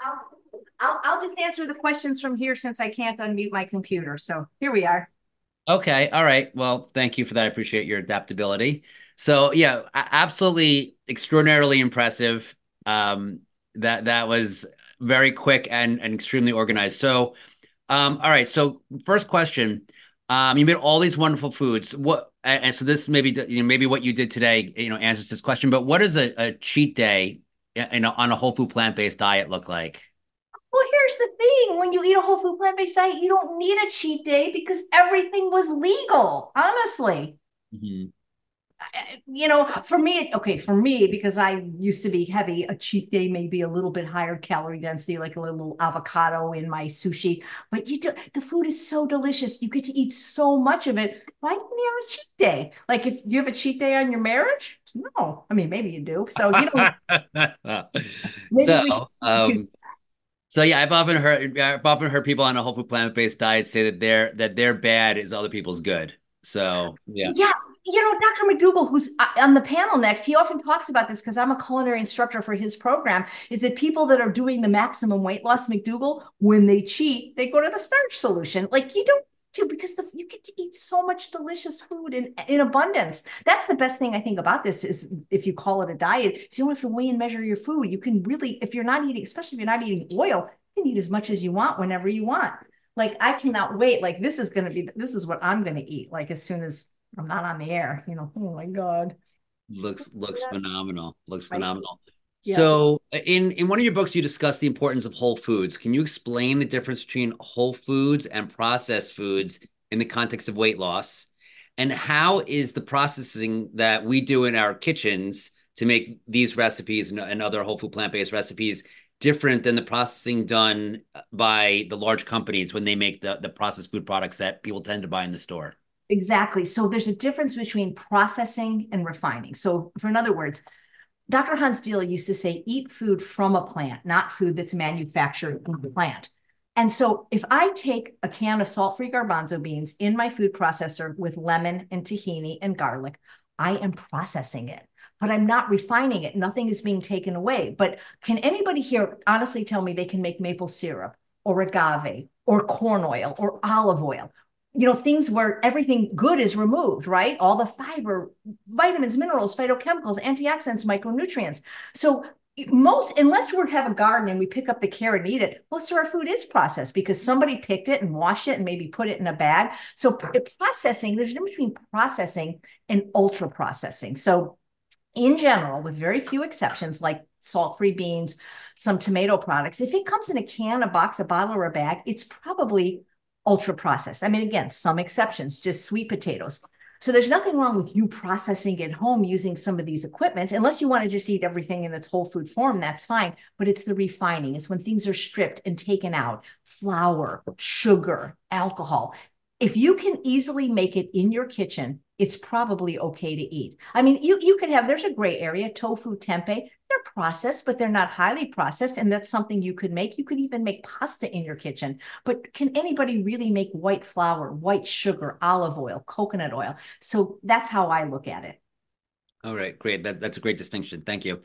I'll just answer the questions from here since I can't unmute my computer. So here we are. Okay. All right. Well, thank you for that. I appreciate your adaptability. So yeah, absolutely extraordinarily impressive. Um, that was very quick and extremely organized. So, all right. So first question, you made all these wonderful foods. And so this maybe, maybe what you did today, answers this question, but what does a cheat day on a whole food plant-based diet look like? Well, here's the thing. When you eat a whole food plant-based diet, you don't need a cheat day because everything was legal, honestly. Mhm. For me, because I used to be heavy, a cheat day may be a little bit higher calorie density, like a little avocado in my sushi. But the food is so delicious. You get to eat so much of it. Why do you have a cheat day? Like if you have a cheat day on your marriage? No. I mean, maybe you do. So, maybe So, we to um, So yeah, I've often heard people on a whole food plant-based diet say that their bad is other people's good. So yeah. yeah, Dr. McDougall, who's on the panel next, he often talks about this because I'm a culinary instructor for his program. Is that people that are doing the maximum weight loss, McDougall, when they cheat, they go to the starch solution. Like you don't to because you get to eat so much delicious food in abundance. That's the best thing I think about this is if you call it a diet, so you don't have to weigh and measure your food. You can really, if you're not eating, especially if you're not eating oil, you can eat as much as you want whenever you want. Like I cannot wait. Like this is what I'm gonna eat. Like as soon as I'm not on the air, oh my God. Looks phenomenal. Looks Right? phenomenal. Yeah. So in one of your books, you discuss the importance of whole foods. Can you explain the difference between whole foods and processed foods in the context of weight loss? And how is the processing that we do in our kitchens to make these recipes and other whole food plant-based recipes different than the processing done by the large companies when they make the processed food products that people tend to buy in the store? Exactly. So there's a difference between processing and refining. So, for in other words, Dr. Hans Diehl used to say, eat food from a plant, not food that's manufactured in the plant. And so if I take a can of salt-free garbanzo beans in my food processor with lemon and tahini and garlic, I am processing it, but I'm not refining it. Nothing is being taken away. But can anybody here honestly tell me they can make maple syrup or agave or corn oil or olive oil? Things where everything good is removed, right? All the fiber, vitamins, minerals, phytochemicals, antioxidants, micronutrients. So unless we have a garden and we pick up the carrot and eat it, most of our food is processed because somebody picked it and washed it and maybe put it in a bag. So processing, there's a difference between processing and ultra processing. So in general, with very few exceptions, like salt-free beans, some tomato products, if it comes in a can, a box, a bottle, or a bag, it's probably ultra processed. I mean, again, some exceptions, just sweet potatoes. So there's nothing wrong with you processing at home using some of these equipment, unless you want to just eat everything in its whole food form, that's fine. But it's the refining, it's when things are stripped and taken out, flour, sugar, alcohol. If you can easily make it in your kitchen, it's probably okay to eat. I mean, you could have, there's a gray area, tofu, tempeh. They're processed, but they're not highly processed. And that's something you could make. You could even make pasta in your kitchen. But can anybody really make white flour, white sugar, olive oil, coconut oil? So that's how I look at it. All right, great. That's a great distinction. Thank you.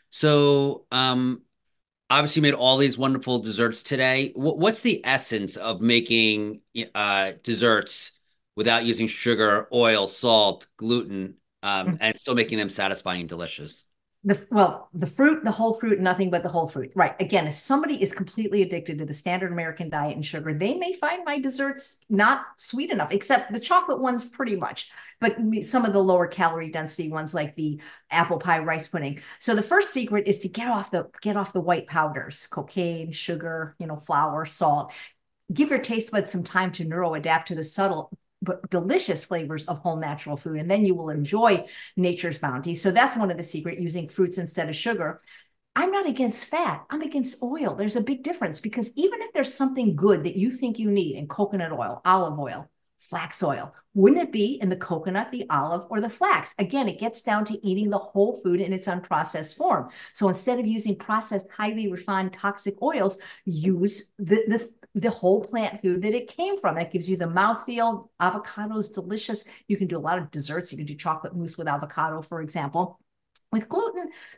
So, obviously, you made all these wonderful desserts today. What's the essence of making desserts without using sugar, oil, salt, gluten, and still making them satisfying and delicious? The fruit, the whole fruit, nothing but the whole fruit. Right. Again, if somebody is completely addicted to the standard American diet and sugar, they may find my desserts not sweet enough, except the chocolate ones pretty much. But some of the lower calorie density ones, like the apple pie rice pudding. So the first secret is to get off the white powders, cocaine, sugar, flour, salt. Give your taste buds some time to neuro adapt to the subtle but delicious flavors of whole natural food, and then you will enjoy nature's bounty. So that's one of the secret, using fruits instead of sugar. I'm not against fat. I'm against oil. There's a big difference because even if there's something good that you think you need in coconut oil, olive oil, flax oil, wouldn't it be in the coconut, the olive, or the flax? Again, it gets down to eating the whole food in its unprocessed form. So instead of using processed, highly refined, toxic oils, use the whole plant food that it came from. That gives you the mouthfeel. Avocado is delicious. You can do a lot of desserts. You can do chocolate mousse with avocado, for example. With gluten,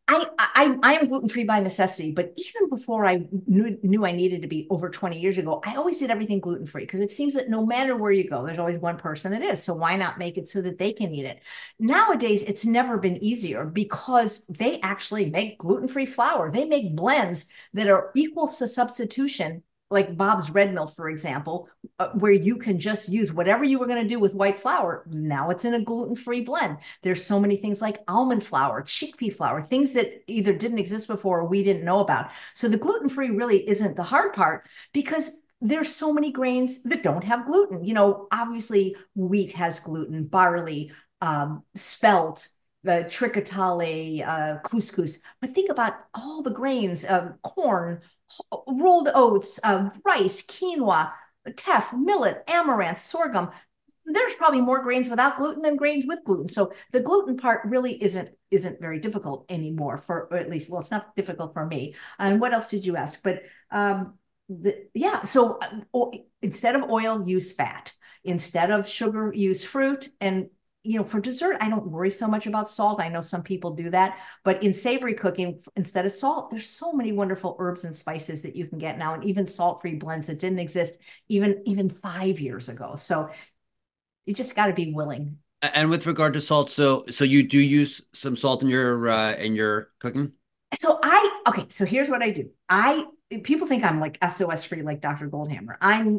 I am gluten-free by necessity, but even before I knew I needed to be over 20 years ago, I always did everything gluten-free because it seems that no matter where you go, there's always one person that is. So why not make it so that they can eat it? Nowadays, it's never been easier because they actually make gluten-free flour. They make blends that are equal to substitution, like Bob's Red Mill, for example, where you can just use whatever you were going to do with white flour. Now it's in a gluten-free blend. There's so many things like almond flour, chickpea flour, things that either didn't exist before or we didn't know about. So the gluten-free really isn't the hard part because there's so many grains that don't have gluten. You know, obviously wheat has gluten, barley, spelt, the triticale, couscous. But think about all the grains, corn, rolled oats, rice, quinoa, teff, millet, amaranth, sorghum. There's probably more grains without gluten than grains with gluten. So the gluten part really isn't very difficult anymore for, or at least, well, it's not difficult for me. And what else did you ask? But yeah, so instead of oil, use fat. Instead of sugar, use fruit. And you know, for dessert, I don't worry so much about salt. I know some people do that, but in savory cooking, instead of salt, there's so many wonderful herbs and spices that you can get now, and even salt-free blends that didn't exist even 5 years ago. So you just got to be willing. And with regard to salt, so you do use some salt in your cooking? So okay, so here's what I do. People think I'm like SOS free, like Dr. Goldhammer.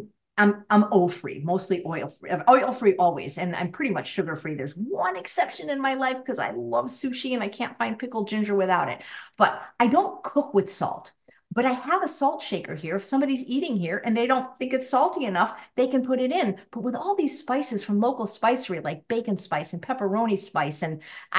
I'm O free, mostly oil free always, and I'm pretty much sugar free. There's one exception in my life because I love sushi and I can't find pickled ginger without it. But I don't cook with salt. But I have a salt shaker here. If somebody's eating here and they don't think it's salty enough, they can put it in. But with all these spices from local spicery, like bacon spice and pepperoni spice, and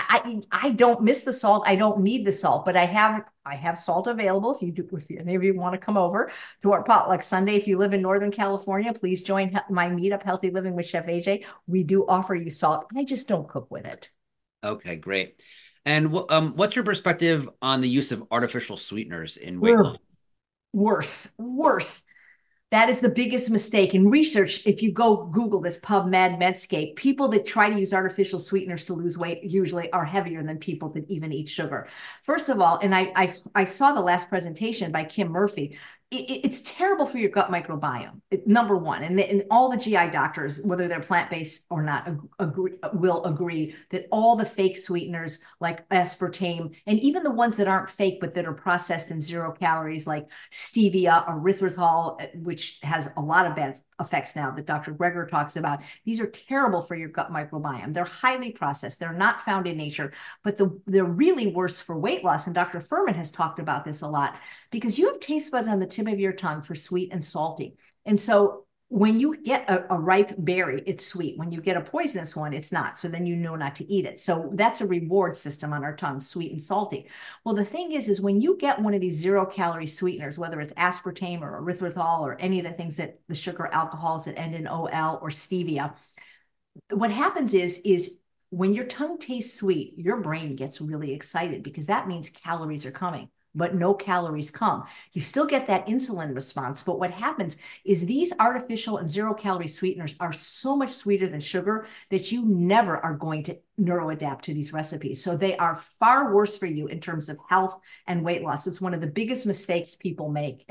I don't miss the salt. I don't need the salt, but I have salt available if any of you want to come over to our potluck Sunday. If you live in Northern California, please join my meetup, Healthy Living with Chef AJ. We do offer you salt. I just don't cook with it. Okay, great. And what's your perspective on the use of artificial sweeteners in weight loss? Ugh, worse, worse. That is the biggest mistake in research. If you go Google this PubMed, Medscape, people that try to use artificial sweeteners to lose weight usually are heavier than people that even eat sugar. First of all, and I saw the last presentation by Kim Murphy. It's terrible for your gut microbiome, number one. And all the GI doctors, whether they're plant-based or not, will agree that all the fake sweeteners like aspartame, and even the ones that aren't fake but that are processed in 0 calories, like stevia, erythritol, which has a lot of bad effects now that Dr. Greger talks about. These are terrible for your gut microbiome. They're highly processed. They're not found in nature, but they're really worse for weight loss. And Dr. Furman has talked about this a lot because you have taste buds on the tip of your tongue for sweet and salty. And so when you get a ripe berry, it's sweet. When you get a poisonous one, it's not. So then you know not to eat it. So that's a reward system on our tongue, sweet and salty. Well, the thing is when you get one of these 0 calorie sweeteners, whether it's aspartame or erythritol or any of the things that the sugar alcohols that end in OL or stevia, what happens is when your tongue tastes sweet, your brain gets really excited because that means calories are coming, but no calories come. You still get that insulin response. But what happens is these artificial and 0 calorie sweeteners are so much sweeter than sugar that you never are going to neuroadapt to these recipes. So they are far worse for you in terms of health and weight loss. It's one of the biggest mistakes people make.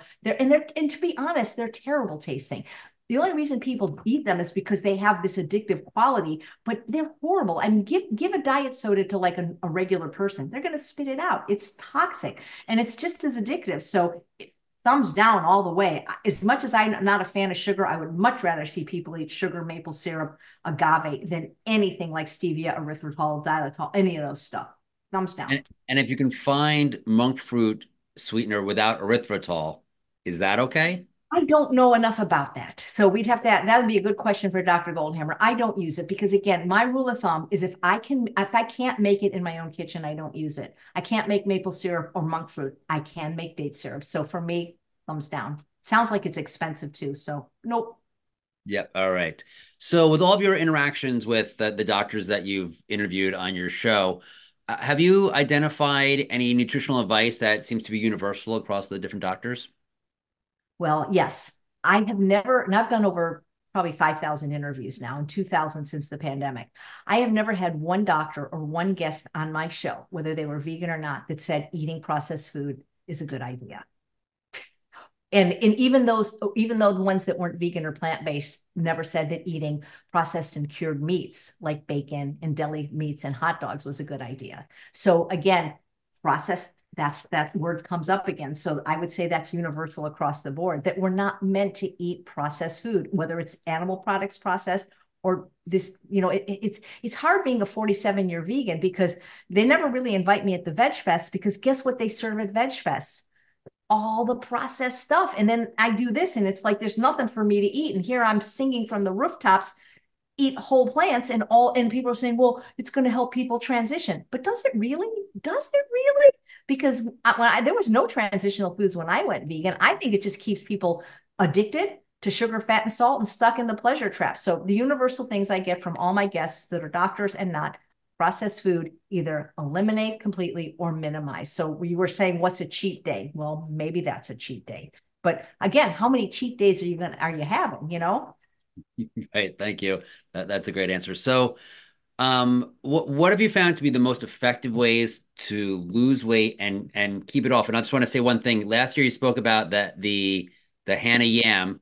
And to be honest, they're terrible tasting. The only reason people eat them is because they have this addictive quality, but they're horrible. I mean, give a diet soda to like a regular person. They're going to spit it out. It's toxic and it's just as addictive. So thumbs down all the way. As much as I'm not a fan of sugar, I would much rather see people eat sugar, maple syrup, agave than anything like stevia, erythritol, xylitol, any of those stuff. Thumbs down. And if you can find monk fruit sweetener without erythritol, is that okay? I don't know enough about that. So that would be a good question for Dr. Goldhammer. I don't use it because again, my rule of thumb is if I can't make it in my own kitchen, I don't use it. I can't make maple syrup or monk fruit. I can make date syrup. So for me, thumbs down. Sounds like it's expensive too. So nope. Yep. All right. So with all of your interactions with the doctors that you've interviewed on your show, have you identified any nutritional advice that seems to be universal across the different doctors? Well, yes, I have never, and I've done over probably 5,000 interviews now and 2,000 since the pandemic. I have never had one doctor or one guest on my show, whether they were vegan or not, that said eating processed food is a good idea. And even though the ones that weren't vegan or plant-based never said that eating processed and cured meats like bacon and deli meats and hot dogs was a good idea. So again, processed, that word comes up again. So I would say that's universal across the board, that we're not meant to eat processed food, whether it's animal products processed or this, it's hard being a 47-year vegan because they never really invite me at the Veg Fest, because guess what they serve at Veg Fest? All the processed stuff. And then I do this and it's like there's nothing for me to eat. And here I'm singing from the rooftops, eat whole plants, and people are saying, well, it's going to help people transition. But does it really? Does it really? Because there was no transitional foods when I went vegan. I think it just keeps people addicted to sugar, fat, and salt and stuck in the pleasure trap. So the universal things I get from all my guests that are doctors and not: processed food, either eliminate completely or minimize. So we were saying, what's a cheat day? Well, maybe that's a cheat day. But again, how many cheat days are you having, Right. Thank you. That's a great answer. So, what have you found to be the most effective ways to lose weight and keep it off? And I just want to say one thing. Last year you spoke about the Hana yam,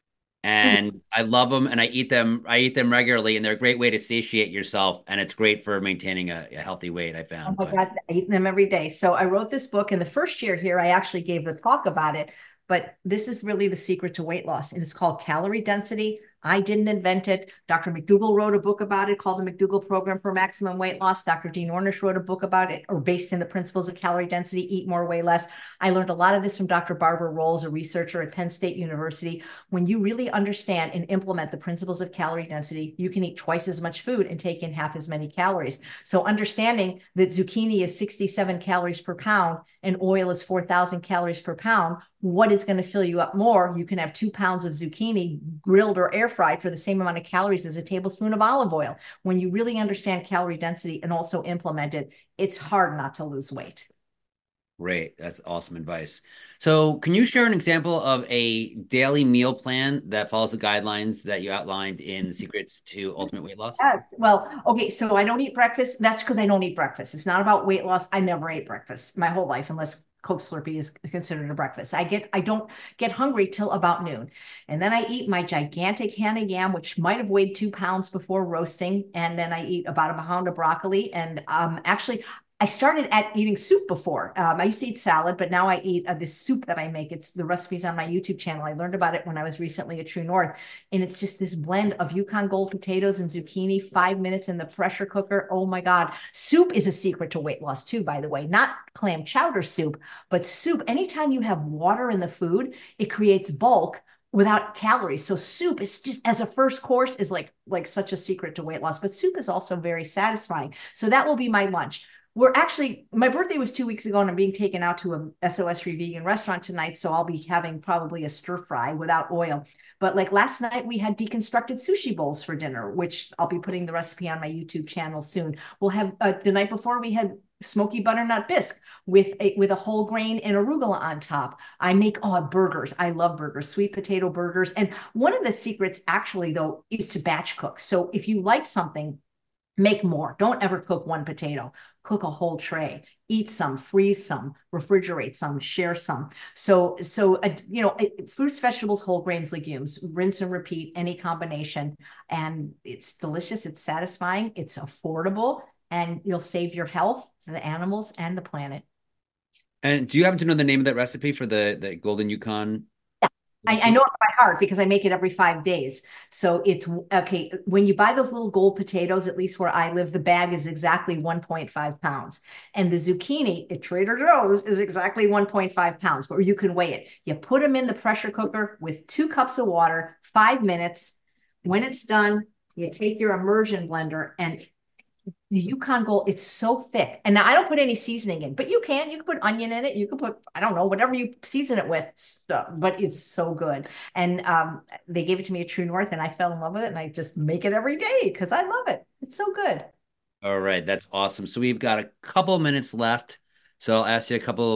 and I love them and I eat them. I eat them regularly, and they're a great way to satiate yourself, and it's great for maintaining a healthy weight, I Oh found. my But God, I eat them every day. So I wrote this book, and the first year here, I actually gave the talk about it. But this is really the secret to weight loss. And it's called calorie density. I didn't invent it. Dr. McDougall wrote a book about it called the McDougall Program for Maximum Weight Loss. Dr. Dean Ornish wrote a book about it, or based in the principles of calorie density: eat more, weigh less. I learned a lot of this from Dr. Barbara Rolls, a researcher at Penn State University. When you really understand and implement the principles of calorie density, you can eat twice as much food and take in half as many calories. So understanding that zucchini is 67 calories per pound and oil is 4,000 calories per pound, what is going to fill you up more? You can have 2 pounds of zucchini grilled or air fried for the same amount of calories as a tablespoon of olive oil. When you really understand calorie density and also implement it, it's hard not to lose weight. great. That's awesome advice. So, can you share an example of a daily meal plan that follows the guidelines that you outlined in The Secrets to Ultimate Weight Loss? Yes. Well, okay. So I don't eat breakfast. That's because I don't eat breakfast. It's not about weight loss. I never ate breakfast my whole life, unless Coke Slurpee is considered a breakfast. I don't get hungry till about noon. And then I eat my gigantic Hana yam, which might have weighed 2 pounds before roasting. And then I eat about a pound of broccoli. And actually, I started at eating soup before. I used to eat salad, but now I eat this soup that I make. It's the recipes on my YouTube channel. I learned about it when I was recently at True North. And it's just this blend of Yukon Gold potatoes and zucchini, 5 minutes in the pressure cooker. Oh my God. Soup is a secret to weight loss too, by the way. Not clam chowder soup, but soup. Anytime you have water in the food, it creates bulk without calories. So soup is just, as a first course, is like such a secret to weight loss. But soup is also very satisfying. So that will be my lunch. My birthday was 2 weeks ago, and I'm being taken out to a SOS Free Vegan restaurant tonight. So I'll be having probably a stir fry without oil. But like last night, we had deconstructed sushi bowls for dinner, which I'll be putting the recipe on my YouTube channel soon. We'll have the night before, we had smoky butternut bisque with a whole grain and arugula on top. I make burgers. I love burgers, sweet potato burgers. And one of the secrets actually though is to batch cook. So if you like something, make more. Don't ever cook one potato. Cook a whole tray. Eat some, freeze some, refrigerate some, share some. So fruits, vegetables, whole grains, legumes, rinse and repeat, any combination. And it's delicious, it's satisfying, it's affordable, and you'll save your health, the animals, and the planet. And do you happen to know the name of that recipe for the Golden Yukon? I know it by heart because I make it every 5 days. So it's okay. When you buy those little gold potatoes, at least where I live, the bag is exactly 1.5 pounds. And the zucchini at Trader Joe's is exactly 1.5 pounds, but you can weigh it. You put them in the pressure cooker with 2 cups of water, 5 minutes. When it's done, you take your immersion blender, and the Yukon Gold, it's so thick. And now I don't put any seasoning in, but you can put onion in it. You can put, I don't know, whatever you season it with, but it's so good. And they gave it to me at True North, and I fell in love with it, and I just make it every day because I love it. It's so good. All right, that's awesome. So we've got a couple minutes left. So I'll ask you a couple of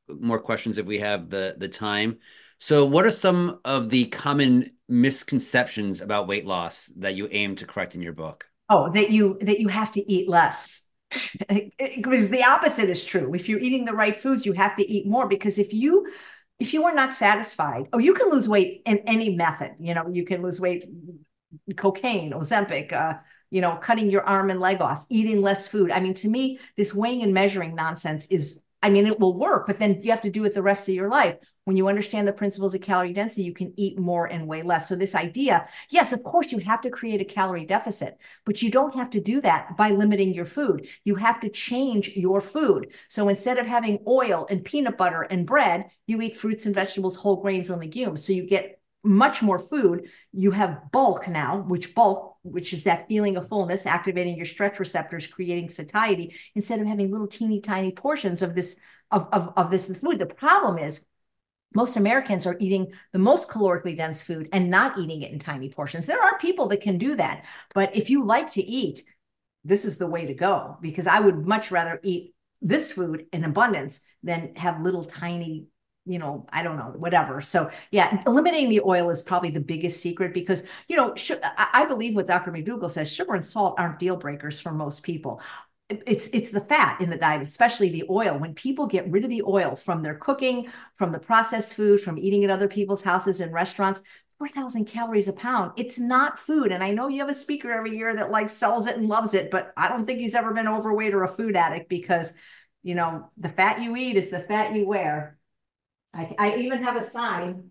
more questions if we have the time. So what are some of the common misconceptions about weight loss that you aim to correct in your book? Oh, that you have to eat less. Because the opposite is true. If you're eating the right foods, you have to eat more, because if you are not satisfied, you can lose weight in any method. You can lose weight, cocaine, Ozempic, cutting your arm and leg off, eating less food. I mean, to me, this weighing and measuring nonsense it will work, but then you have to do it the rest of your life. When you understand the principles of calorie density, you can eat more and weigh less. So this idea, yes, of course, you have to create a calorie deficit, but you don't have to do that by limiting your food. You have to change your food. So instead of having oil and peanut butter and bread, you eat fruits and vegetables, whole grains and legumes. So you get much more food. You have bulk now, which is that feeling of fullness, activating your stretch receptors, creating satiety, instead of having little teeny tiny portions of this food. The problem is most Americans are eating the most calorically dense food and not eating it in tiny portions. There are people that can do that, but if you like to eat, this is the way to go, because I would much rather eat this food in abundance than have little tiny, I don't know, whatever. So yeah, eliminating the oil is probably the biggest secret, because, I believe what Dr. McDougall says, sugar and salt aren't deal breakers for most people. It's the fat in the diet, especially the oil. When people get rid of the oil from their cooking, from the processed food, from eating at other people's houses and restaurants, 4,000 calories a pound. It's not food. And I know you have a speaker every year that sells it and loves it, but I don't think he's ever been overweight or a food addict, because, the fat you eat is the fat you wear. I even have a sign.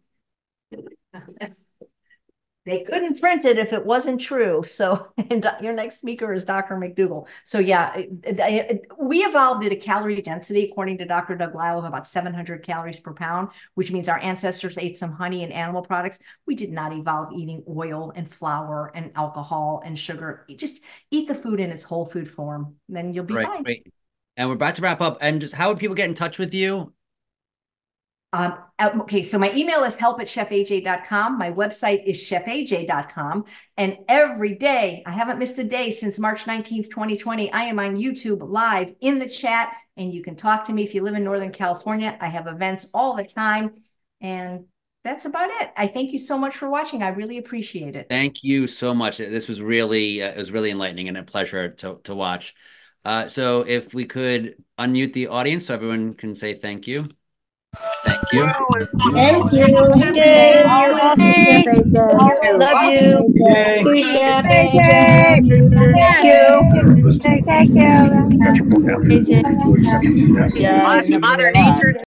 They couldn't print it if it wasn't true. So, and your next speaker is Dr. McDougall. So yeah, we evolved at a calorie density, according to Dr. Doug Lisle, of about 700 calories per pound, which means our ancestors ate some honey and animal products. We did not evolve eating oil and flour and alcohol and sugar. You just eat the food in its whole food form, then you'll be fine. Right. And we're about to wrap up. And just how would people get in touch with you? Okay, so my email is help@chefaj.com. My website is chefaj.com. And every day, I haven't missed a day since March 19th, 2020, I am on YouTube live in the chat, and you can talk to me if you live in Northern California. I have events all the time, and that's about it. I thank you so much for watching. I really appreciate it. Thank you so much. This was really, it was really enlightening and a pleasure to watch. So if we could unmute the audience so everyone can say thank you. Thank you. Thank you. Love you. Thank you. Mother Nature